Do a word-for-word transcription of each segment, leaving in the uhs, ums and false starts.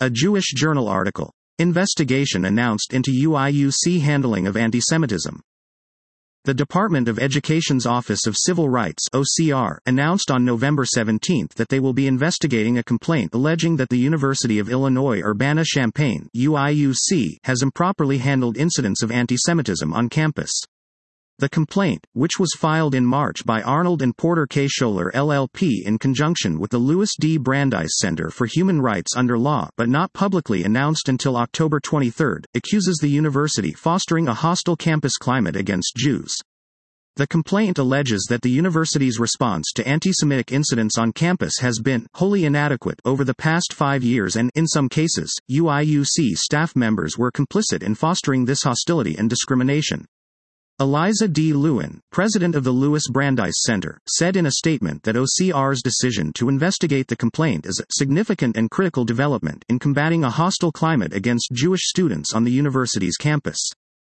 A Jewish Journal article. Investigation announced into U I U C handling of antisemitism. The Department of Education's Office of Civil Rights (O C R) announced on November seventeenth that they will be investigating a complaint alleging that the University of Illinois Urbana-Champaign (U I U C) has improperly handled incidents of antisemitism on campus. The complaint, which was filed in March by Arnold and Porter K. Scholer L L P in conjunction with the Louis D. Brandeis Center for Human Rights under Law but not publicly announced until October twenty-third, accuses the university fostering a hostile campus climate against Jews. The complaint alleges that the university's response to anti-Semitic incidents on campus has been wholly inadequate over the past five years and, in some cases, U I U C staff members were complicit in fostering this hostility and discrimination. Eliza D. Lewin, president of the Louis Brandeis Center, said in a statement that O C R's decision to investigate the complaint is a significant and critical development in combating a hostile climate against Jewish students on the university's campus.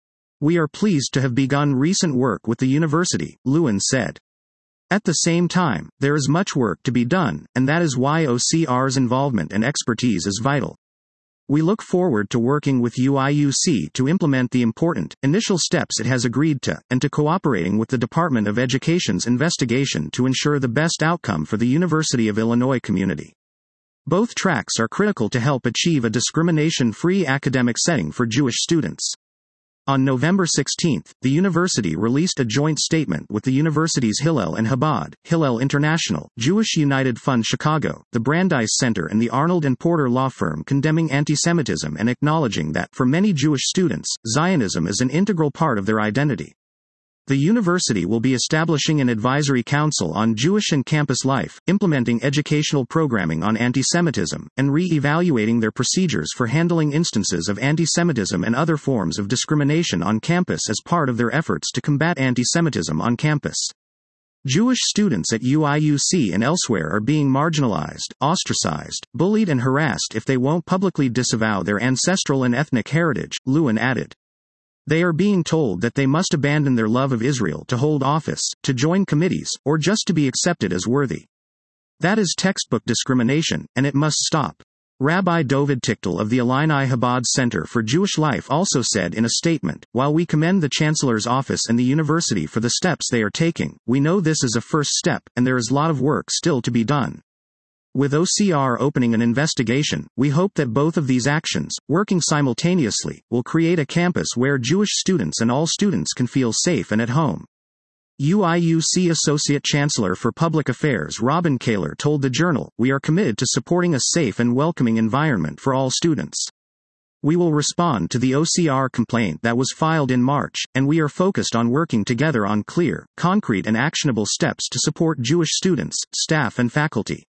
We are pleased to have begun recent work with the university, Lewin said. At the same time, there is much work to be done, and that is why O C R's involvement and expertise is vital. We look forward to working with U I U C to implement the important, initial steps it has agreed to, and to cooperating with the Department of Education's investigation to ensure the best outcome for the University of Illinois community. Both tracks are critical to help achieve a discrimination-free academic setting for Jewish students. On November sixteenth, the university released a joint statement with the university's Hillel and Chabad, Hillel International, Jewish United Fund Chicago, the Brandeis Center and the Arnold and Porter law firm condemning antisemitism and acknowledging that, for many Jewish students, Zionism is an integral part of their identity. The university will be establishing an advisory council on Jewish and campus life, implementing educational programming on antisemitism, and re-evaluating their procedures for handling instances of antisemitism and other forms of discrimination on campus as part of their efforts to combat antisemitism on campus. Jewish students at U I U C and elsewhere are being marginalized, ostracized, bullied and harassed if they won't publicly disavow their ancestral and ethnic heritage, Lewin added. They are being told that they must abandon their love of Israel to hold office, to join committees, or just to be accepted as worthy. That is textbook discrimination, and it must stop. Rabbi Dovid Tichtel of the Illini Chabad Center for Jewish Life also said in a statement, "While we commend the Chancellor's office and the university for the steps they are taking, we know this is a first step, and there is a lot of work still to be done. With O C R opening an investigation, we hope that both of these actions, working simultaneously, will create a campus where Jewish students and all students can feel safe and at home." U I U C Associate Chancellor for Public Affairs Robin Kaler told the Journal, "We are committed to supporting a safe and welcoming environment for all students. We will respond to the O C R complaint that was filed in March, and we are focused on working together on clear, concrete and actionable steps to support Jewish students, staff and faculty."